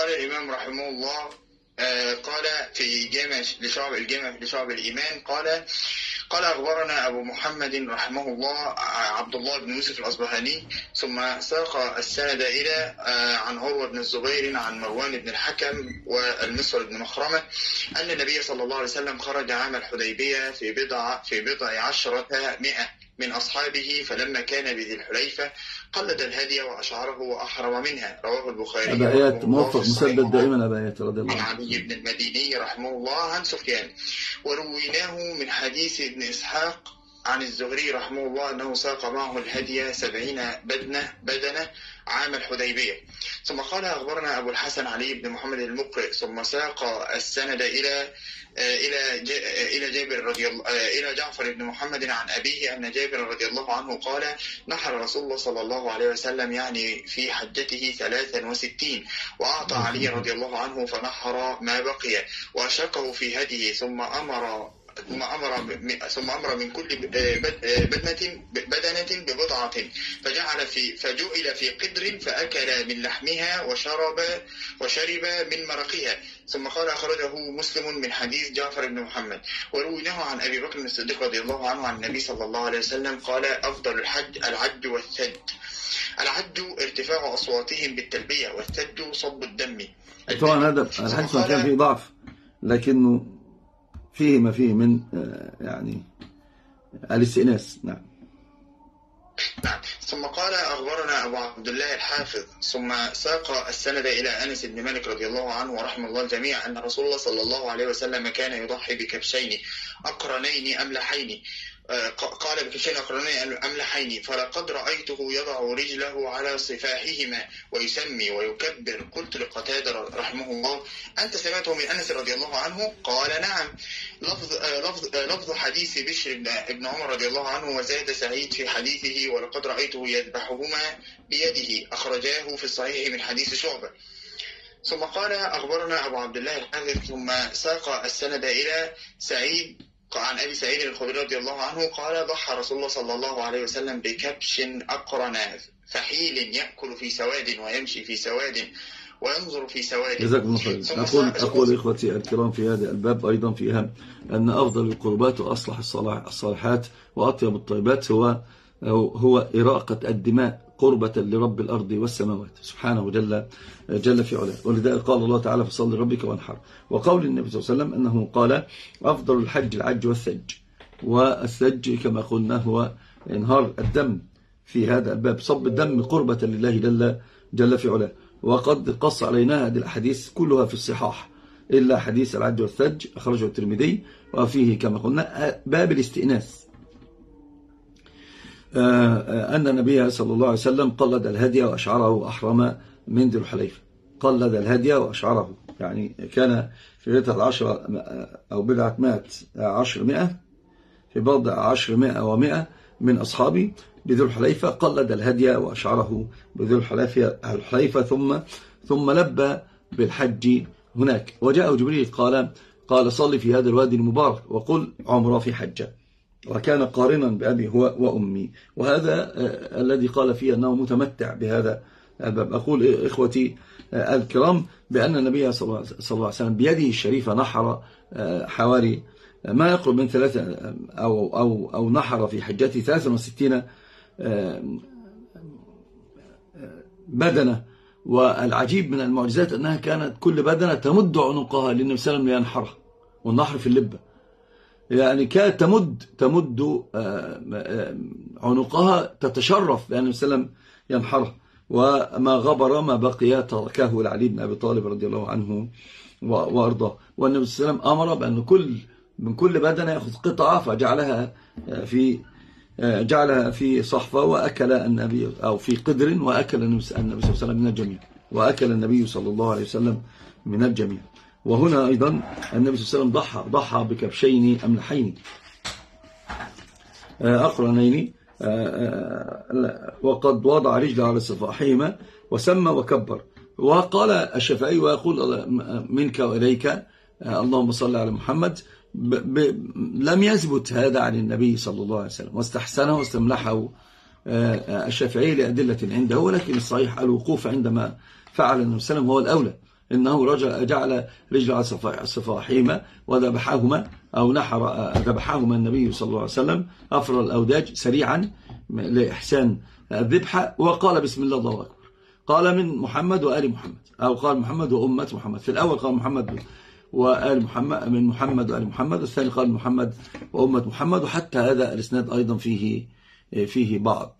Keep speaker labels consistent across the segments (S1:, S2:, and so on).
S1: قال الإمام رحمه الله قال في الجامع لشعب الإيمان قال أخبرنا أبو محمد رحمه الله عبد الله بن يوسف الأصبهاني، ثم ساق السند إلى عن عروة بن الزبير عن مروان بن الحكم والمسور بن مخرمة أن النبي صلى الله عليه وسلم خرج عام الحديبية في بضع عشرة مئة من أصحابه، فلما كان بذي الحليفة قلد الهدي وأشعره وأحرم منها. رواه البخاري.
S2: أبايات موفق مسدد دائما أبايات رضي الله عنه.
S1: عن علي بن المديني رحمه الله عن سفيان، ورويناه من حديث ابن إسحاق عن الزهري رحمه الله أنه ساق معه الهدي 70 بدنة عام الحديبية. ثم قال أخبرنا أبو الحسن علي بن محمد المقرئ، ثم ساق السند إلى جعفر بن محمد عن أبيه أن جابر رضي الله عنه قال نحر رسول الله صلى الله عليه وسلم يعني في حجته 63، وأعطى علي رضي الله عنه فنحر ما بقي وأشركه في هديه، ثم أمر من كل بدنة ببضعة، فجعل في قدر فأكل من لحمها وشرب من مرقها. ثم قال أخرجه مسلم من حديث جعفر بن محمد. ورويناه عن أبي بكر الصديق رضي الله عنه عن النبي صلى الله عليه وسلم قال أفضل الحج العج والثد. العج ارتفاع أصواتهم بالتلبية، والثد صب الدم.
S2: طبعا هذا الحديث كان فيه ضعف، لكنه فيه ما فيه من يعني الاستئناس. نعم.
S1: ثم قال أخبرنا أبو عبد الله الحافظ، ثم ساق السند إلى أنس بن مالك رضي الله عنه ورحمه الله الجميع أن رسول الله صلى الله عليه وسلم كان يضحي بكبشين أقرنين أملحين. قال بكبشين أقرنين أملحين، فلقد رأيته يضع رجله على صفاحهما ويسمي ويكبر. قلت لقتادة رحمه الله أنت سمعته من أنس رضي الله عنه؟ قال نعم. لفظ حديث بشر بن عمر رضي الله عنه. وزاد سعيد في حديثه ولقد رأيته يذبحهما بيده، أخرجاه في الصحيح من حديث شعبة. ثم قال أخبرنا أبو عبد الله الحافظ، ثم ساق السند إلى سعيد عن أبي سعيد الخدري رضي الله عنه قال ضحى رسول الله صلى الله عليه وسلم بكبش أقرن فحيل يأكل في سواد ويمشي في سواد وينظر في سواد.
S2: جزاكم الله خير. أقول إخوتي الكرام في هذا الباب أيضا فيها أن أفضل القربات وأصلح الصالحات وأطيب الطيبات هو إراقة الدماء قربة لرب الأرض والسماوات سبحانه جل في علاه. ولذلك قال الله تعالى فصل لربك وانحر. وقول النبي صلى الله عليه وسلم أنه قال أفضل الحج العج والثج، والثج كما قلنا هو انهار الدم في هذا الباب، صب الدم قربة لله جل في علاه. وقد قص علينا هذه الأحاديث كلها في الصحاح إلا حديث العج والثج أخرجه الترمذي، وفيه كما قلنا باب الاستئناس أن النبي صلى الله عليه وسلم قلد الهدي وأشعره وأحرم من ذي الحليفة. قلد الهدي وأشعره، يعني كان في بضعة 10 أو بضعة 100 في بضع 100 و100 من أصحابي بذي الحليفة قلد الهدي وأشعره بذي الحليفة ثم لبى بالحج هناك. وجاء جبريل قال صلي في هذا الوادي المبارك وقل عمره في حجة، وكان قارنا بأبي هو وأمي. وهذا الذي قال فيه أنه متمتع بهذا الباب. أقول إخوتي الكرام بأن النبي صلى الله عليه وسلم بيده الشريفة نحر حوالي ما يقرب من 3 أو نحر في حجته 63 بدنة. والعجيب من المعجزات أنها كانت كل بدنة تمد عنقها للنبي صلى الله عليه وسلم لينحرها، والنحر في اللبة يعني كانت تمد عنقها تتشرف بأن النبي صلى الله عليه وسلم ينحرها، وما غبر ما بقي تركه لعلي بن أبي طالب رضي الله عنه وأرضاه. والنبي صلى الله عليه وسلم أمر بأن من كل بدنة يأخذ قطعة فجعلها في صحفة وأكل النبي أو في قدر، وأكل النبي صلى الله عليه وسلم من الجميع، وأكل النبي صلى الله عليه وسلم من الجميع. وهنا أيضا النبي صلى الله عليه وسلم ضحى بكبشين أملحين أقرنين، وقد وضع رجله على صفاحهما وسمى وكبر. وقال الشافعي ويقول منك وإليك اللهم صل على محمد، لم يثبت هذا عن النبي صلى الله عليه وسلم، واستحسنه واستملحه الشافعي لأدلة عنده، ولكن الصحيح الوقوف عندما فعل النبي صلى الله عليه وسلم هو الأولى. إنه جعل رجل على صفاحهما وذبحهما أو ذبحهما النبي صلى الله عليه وسلم أفر الأوداج سريعا لإحسان الذبحة، وقال بسم الله الله أكبر. قال من محمد وآل محمد، أو قال محمد وأمة محمد. في الأول قال محمد وآل محمد، من محمد وآل محمد، والثاني قال محمد وأمة محمد. وحتى هذا الإسناد أيضا فيه بعض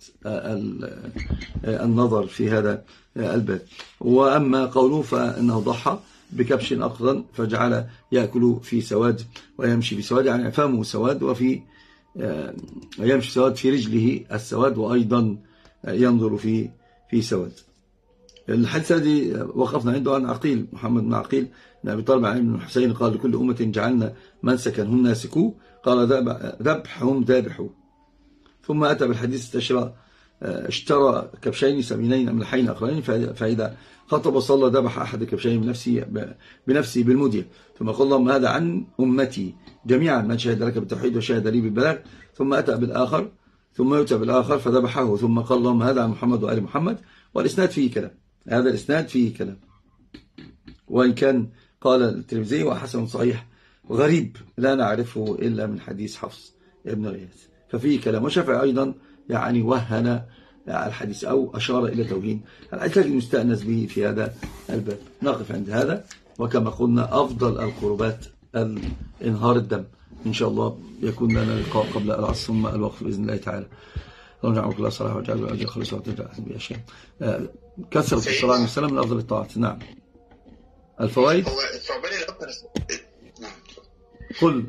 S2: النظر في هذا الباب. وأما قوله فإنه ضحى بكبش أقرن فجعل يأكل في سواد ويمشي في سواد، يعني فمه سواد وفي يمشي سواد في رجله السواد، وأيضا ينظر في سواد. الحديث الذي وقفنا عنده عن عقيل، محمد بن عقيل بن أبي طالب عن ابن الحسين قال لكل أمة جعلنا منسكا هم ناسكوه، قال ذبحهم ذابحوا. ثم أتى بالحديث اشترى كبشين سمينين أملحين أقرنين، فإذا خطب صلى ذبح أحد الكبشين بنفسه بالمدية، ثم قال اللهم هذا عن أمتي جميعا من شهد لك بالتوحيد وشهد لي بالبلاغ. ثم أتى بالآخر، ثم يؤتى بالآخر فذبحه، ثم قال اللهم هذا عن محمد وآل محمد. والإسناد فيه كلام، هذا الإسناد فيه كلام، وإن كان قال الترمذي وحسن صحيح غريب لا نعرفه إلا من حديث حفص ابن غياث، ففيه كلام. وشافعي أيضا يعني وهن الحديث أو أشار إلى توهين الحديث الذي مستأنس به في هذا الباب. نقف عند هذا، وكما قلنا أفضل القربات الإنهار الدم. إن شاء الله يكون لنا لقاء قبل العصر ثم الوقف بإذن الله تعالى. اللهم اجعل كل صلاح واجعل أجل خلص وتجعل بأشياء كثرة الصلاة عليه وسلم من أفضل الطاعات. نعم. الفوائد
S1: هو الثعبان الأكثر. نعم.
S2: قل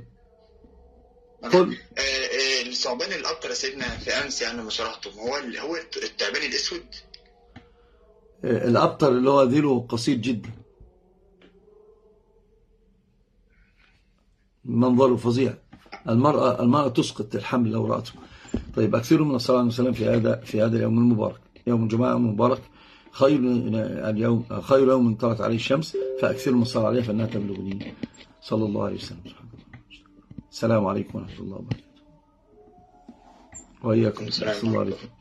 S1: الثعبان الأكثر سيدنا في أمس يعني ما شرحتم هو التعبان الأسود.
S2: الأبتر اللي هو ذيله قصير جدا، منظره فظيع. المرأة تسقط الحمل لو رأته. طيب أكثروا من الصلاة والسلام في هذا اليوم المبارك، يوم الجمعة يوم مبارك، خير يوم طلعت عليه الشمس، فأكثروا من الصلاة عليه فإنها تبلغني صلى الله عليه وسلم. السلام عليكم ورحمة الله وبركاته. وإياكم. السلام عليكم.